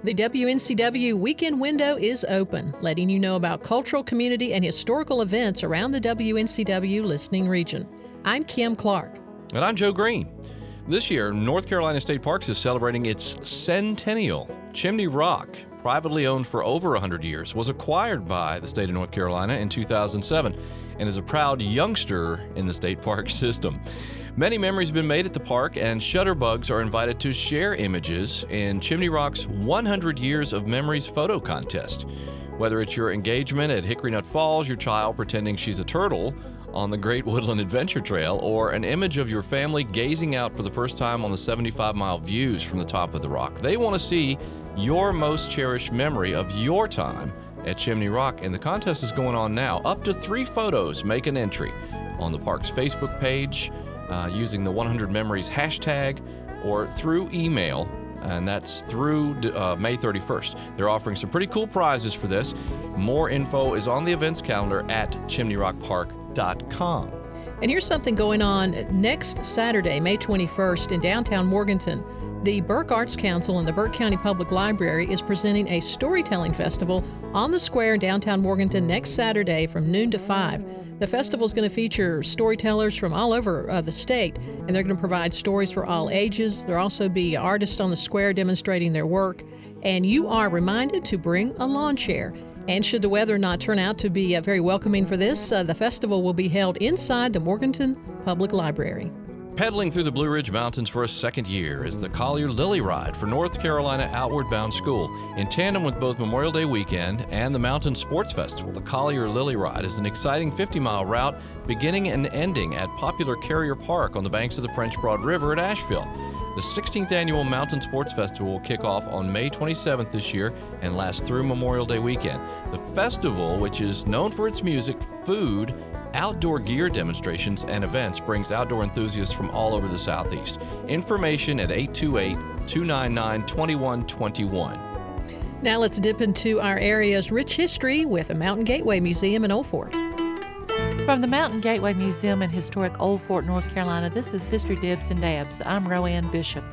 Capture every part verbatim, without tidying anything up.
The W N C W weekend window is open, letting you know about cultural, community, and historical events around the W N C W listening region. I'm Kim Clark. And I'm Joe Green. This year, North Carolina State Parks is celebrating its centennial. Chimney Rock, privately owned for over one hundred years, was acquired by the state of North Carolina in two thousand seven and is a proud youngster in the state park system. Many memories have been made at the park, and Shutterbugs are invited to share images in Chimney Rock's one hundred Years of Memories photo contest. Whether it's your engagement at Hickory Nut Falls, your child pretending she's a turtle on the Great Woodland Adventure Trail, or an image of your family gazing out for the first time on the seventy-five mile views from the top of the rock, they want to see your most cherished memory of your time at Chimney Rock, and the contest is going on now. Up to three photos make an entry on the park's Facebook page, Uh, using the one hundred Memories hashtag or through email, and that's through uh, May thirty-first. They're offering some pretty cool prizes for this. More info is on the events calendar at chimney rock park dot com. And here's something going on next Saturday, May twenty-first, in downtown Morganton. The Burke Arts Council and the Burke County Public Library is presenting a storytelling festival on the square in downtown Morganton next Saturday from noon to five. The festival is going to feature storytellers from all over uh, the state, and they're going to provide stories for all ages. There'll also be artists on the square demonstrating their work, and you are reminded to bring a lawn chair. And should the weather not turn out to be uh, very welcoming for this, uh, the festival will be held inside the Morganton Public Library. Pedaling through the Blue Ridge Mountains for a second year is the Collier Lily Ride for North Carolina Outward Bound School. In tandem with both Memorial Day weekend and the Mountain Sports Festival, the Collier Lily Ride is an exciting fifty mile route beginning and ending at popular Carrier Park on the banks of the French Broad River at Asheville. The sixteenth annual Mountain Sports Festival will kick off on May twenty-seventh this year and last through Memorial Day weekend. The festival, which is known for its music, food, outdoor gear demonstrations, and events, brings outdoor enthusiasts from all over the Southeast. Information at eight two eight, two nine nine, two one two one. Now let's dip into our area's rich history with the Mountain Gateway Museum in Old Fort. From the Mountain Gateway Museum in historic Old Fort, North Carolina, this is History Dibs and Dabs. I'm Roanne Bishop.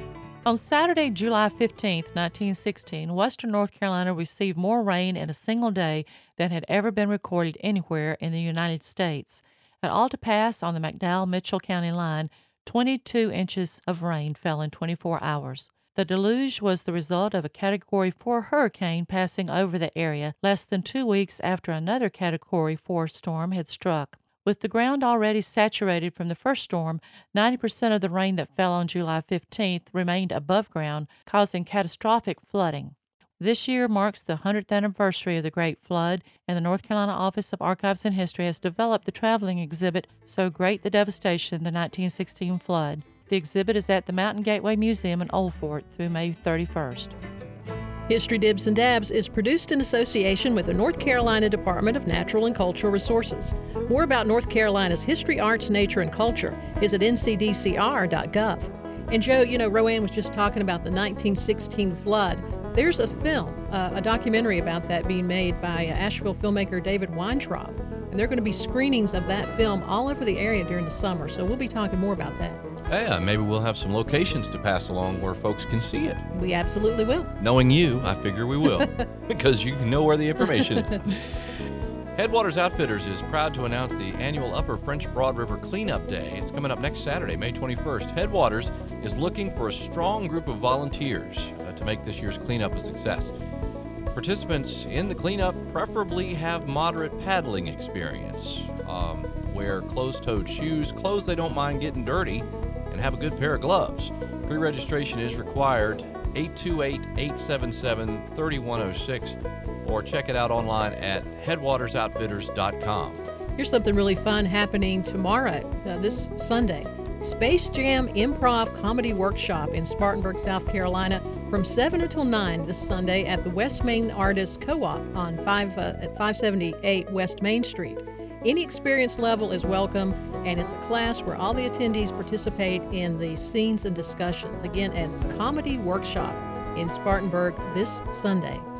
On Saturday, July fifteenth, nineteen sixteen, western North Carolina received more rain in a single day than had ever been recorded anywhere in the United States. At Alta Pass on the McDowell-Mitchell County line, twenty-two inches of rain fell in twenty-four hours. The deluge was the result of a Category four hurricane passing over the area less than two weeks after another Category four storm had struck. With the ground already saturated from the first storm, ninety percent of the rain that fell on July fifteenth remained above ground, causing catastrophic flooding. This year marks the one hundredth anniversary of the Great Flood, and the North Carolina Office of Archives and History has developed the traveling exhibit, So Great the Devastation, the nineteen sixteen Flood. The exhibit is at the Mountain Gateway Museum in Old Fort through May thirty-first. History Dibs and Dabs is produced in association with the North Carolina Department of Natural and Cultural Resources. More about North Carolina's history, arts, nature, and culture is at n c d c r dot gov. And Joe, you know, Roanne was just talking about the nineteen sixteen flood. There's a film, uh, a documentary about that being made by uh, Asheville filmmaker David Weintraub. And there are going to be screenings of that film all over the area during the summer. So we'll be talking more about that. Yeah, maybe we'll have some locations to pass along where folks can see it. We absolutely will. Knowing you, I figure we will, because you know where the information is. Headwaters Outfitters is proud to announce the annual Upper French Broad River Cleanup Day. It's coming up next Saturday, May twenty-first. Headwaters is looking for a strong group of volunteers uh, to make this year's cleanup a success. Participants in the cleanup preferably have moderate paddling experience, um, wear closed-toed shoes, clothes they don't mind getting dirty, and have a good pair of gloves. Pre-registration is required, eight two eight, eight seven seven, three one zero six, or check it out online at headwaters outfitters dot com. Here's something really fun happening tomorrow, uh, this Sunday. Space Jam Improv Comedy Workshop in Spartanburg, South Carolina, from seven until nine this Sunday at the West Main Artists Co-op on five, uh, at five seventy-eight West Main Street. Any experience level is welcome, and it's a class where all the attendees participate in the scenes and discussions. Again, a comedy workshop in Spartanburg this Sunday.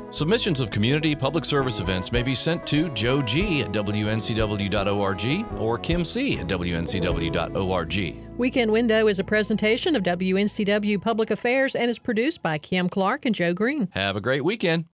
Submissions of community public service events may be sent to Joe G at W N C W dot org or Kim C at W N C W dot org. Weekend Window is a presentation of W N C W Public Affairs and is produced by Kim Clark and Joe Green. Have a great weekend.